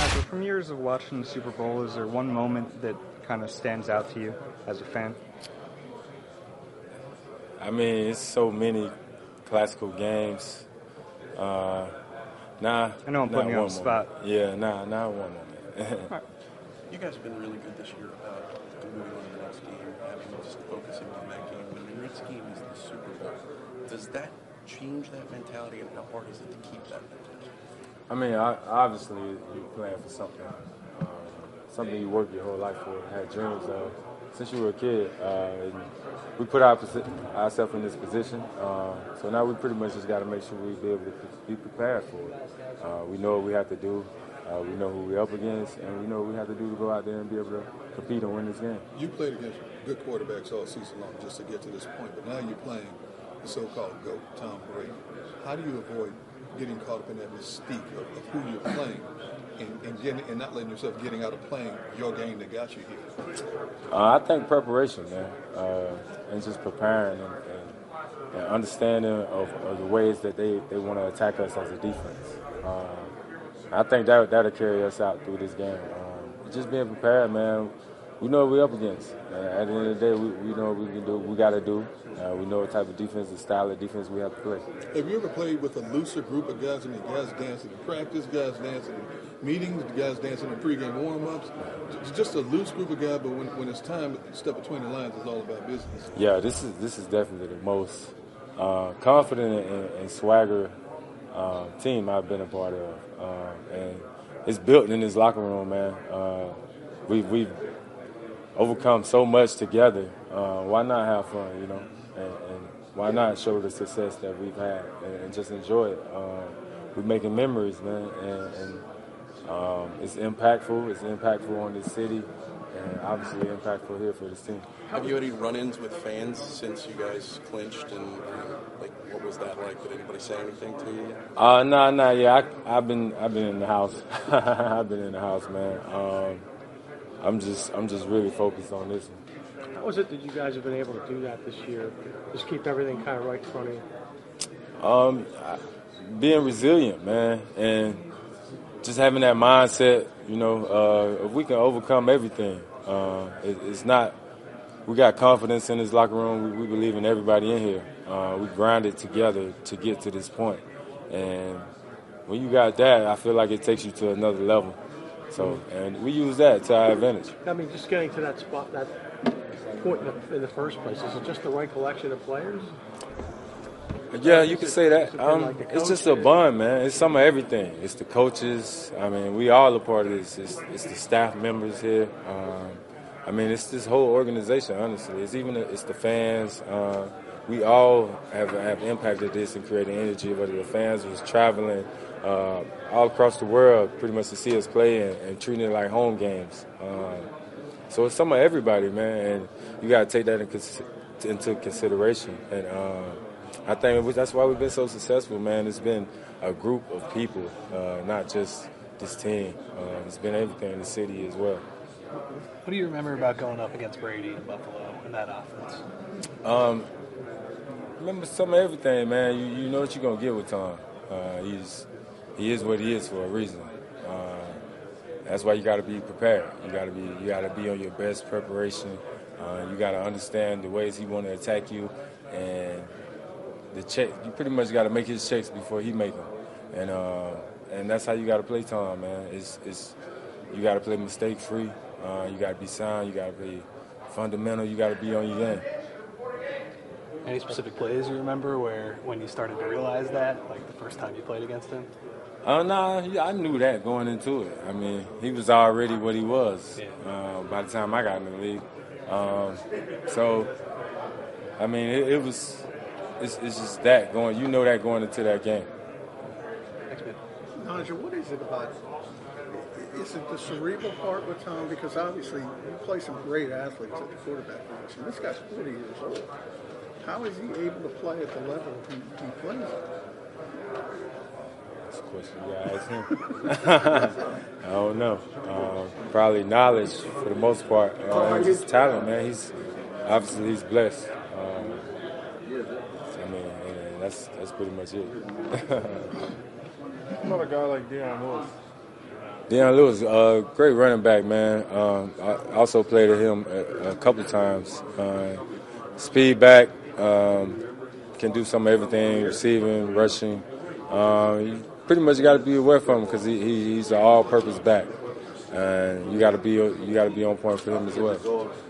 Nigel, from years of watching the Super Bowl, is there one moment that kind of stands out to you as a fan? I mean, it's so many classical games. I know I'm putting you on the spot. Yeah, not one moment. Right. You guys have been really good this year about moving on to the next game, having just focusing on that game. When the next game is the Super Bowl, does that change that mentality, and how hard is it to keep that mentality? I mean, obviously, you're playing for something, something you work your whole life for, had dreams of since you were a kid. And we put ourselves in this position, so now we pretty much just got to make sure we be able to be prepared for it. We know what we have to do. We know who we're up against, and we know what we have to do to go out there and be able to compete and win this game. You played against good quarterbacks all season long just to get to this point, but now you're playing the so-called GOAT, Tom Brady. How do you avoid getting caught up in that mystique of who you're playing and not letting yourself getting out of playing your game that got you here? I think preparation, man, and just preparing and understanding of the ways that they want to attack us as a defense. I think that'll carry us out through this game. Just being prepared, man. We know what we're up against. At the end of the day, we know what we can do. We got to do. We know what type of defense, the style of defense we have to play. Have you ever played with a looser group of guys? I mean, guys dancing in practice, guys dancing in meetings, guys dancing in pregame warm-ups. It's just a loose group of guys, but when it's time to step between the lines, it's all about business. Yeah, this is definitely the most confident and swagger team I've been a part of, and it's built in this locker room, man. We've overcome so much together. Why not have fun, you know? And why not show the success that we've had and just enjoy it? We're making memories, man, and it's impactful. It's impactful on this city, and obviously impactful here for this team. Have you had any run-ins with fans since you guys clinched, and like what was that like? Did anybody say anything to you? No, yeah. I've been in the house. I've been in the house, man. I'm just really focused on this one. How is it that you guys have been able to do that this year? Just keep everything kind of right in front of you? Being resilient, man, and just having that mindset, you know, if we can overcome everything. It's not, we got confidence in this locker room. We believe in everybody in here. We grinded together to get to this point. And when you got that, I feel like it takes you to another level. So, and we use that to our advantage. I mean, just getting to that spot, that point in the first place, is it just the right collection of players? Yeah, you can say that. It's just a bond, man. It's some of everything. It's the coaches. I mean, we all a part of this. It's the staff members here. I mean, it's this whole organization, honestly. It's the fans. We all have impacted this and created energy, whether the fans was traveling all across the world pretty much to see us play and treating it like home games. So it's some of everybody, man, and you got to take that into consideration. And I think that's why we've been so successful, man. It's been a group of people, not just this team. It's been everything in the city as well. What do you remember about going up against Brady in Buffalo in that offense? Remember some of everything, man. You know what you're gonna get with Tom. He is what he is for a reason. That's why you got to be prepared. You got to be on your best preparation. You got to understand the ways he want to attack you, and you pretty much got to make his checks before he make them. And that's how you got to play Tom, man. You got to play mistake free. You got to be sound. You got to be fundamental. You got to be on your game. Any specific plays you remember when you started to realize that, like the first time you played against him? I knew that going into it. I mean, he was already what he was by the time I got in the league. So, I mean, it's just that going. You know that going into that game. Nigel, what is it about? Is it the cerebral part with Tom? Because obviously you play some great athletes at the quarterback position. This guy's 40 years old. How is he able to play at the level he plays at? That's a question you gotta ask him. I don't know. Probably knowledge for the most part. And just talent, man. He's blessed. I mean, and that's pretty much it. What about a guy like Deion Lewis? Deion Lewis, great running back, man. I also played with him a couple times. Speed back, can do some of everything, receiving, rushing. You pretty much got to be aware from him because he's an all-purpose back, and you got to be on point for him as well.